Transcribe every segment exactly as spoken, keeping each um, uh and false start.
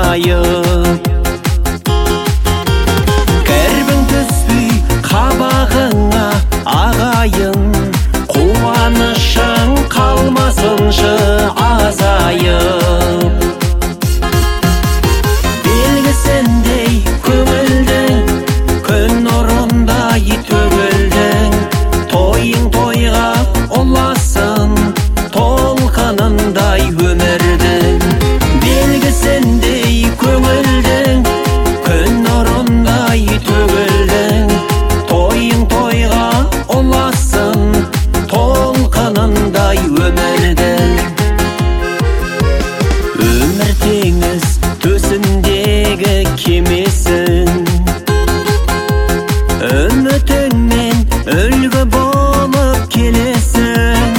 азайып. Кірбің түспей қабағыңа ағайын, қуанышың қалмасыншы азайып. Белгісіндей көңілдің күн нұрындай төгілдің, тойың тойға ұласын толқынындай өмірдің. Белгісіндей көңілдің күн нұрындай төгілдің, тойың тойға ұласын толқынындай өмірдің. Өмір теңіз төсіндегі кемесің, үмітіңмен үлгі болып келесің.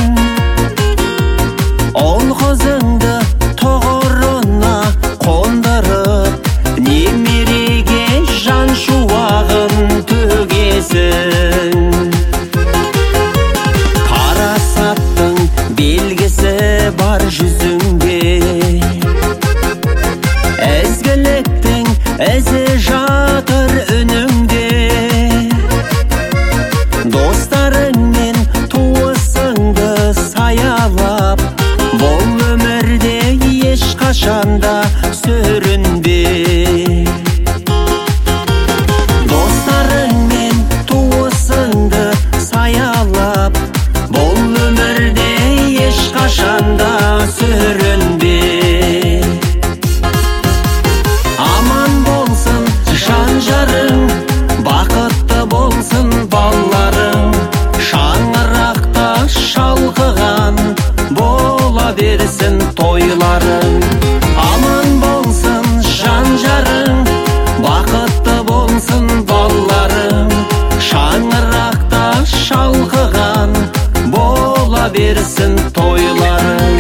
Ол қызыңды тұғырына қондырып, немереге жан шуағын төгесің. Парасаттың белгісі бар жүзіңде, ізгіліктің ізі жатыр үніңде. Достарыңмен туысыңды саялап, бұл өмірде ешқашанда сүрінбе. Достарыңмен туысыңды саялап, бұл өмірде ешқашанда сүрінбе. Аман болсын жан жарың, бақытты болсын балаларың, шаңырақта шалқыған бола берсін тойларың. Аман болсын жан жарың, бақытты болсын балаларың, шаңырақта шалқыған бола берсін тойларың.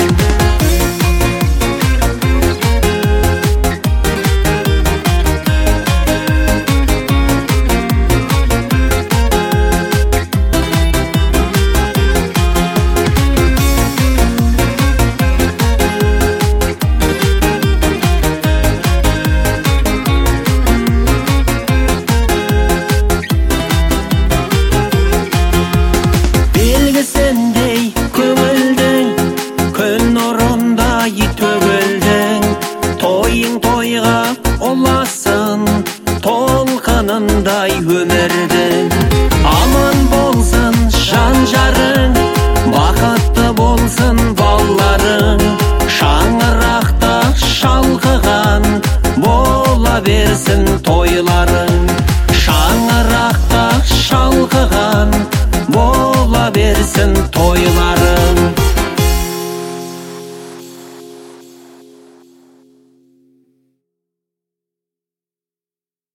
Белгісіндей көңілдің күн нұрындай төгілдің, тойың тойға ұласын толқынындай өмірдің. Аман болсын жан жарың, бақытты болсын балаларың, шаңырақта шалқыған бола берсін тойларың.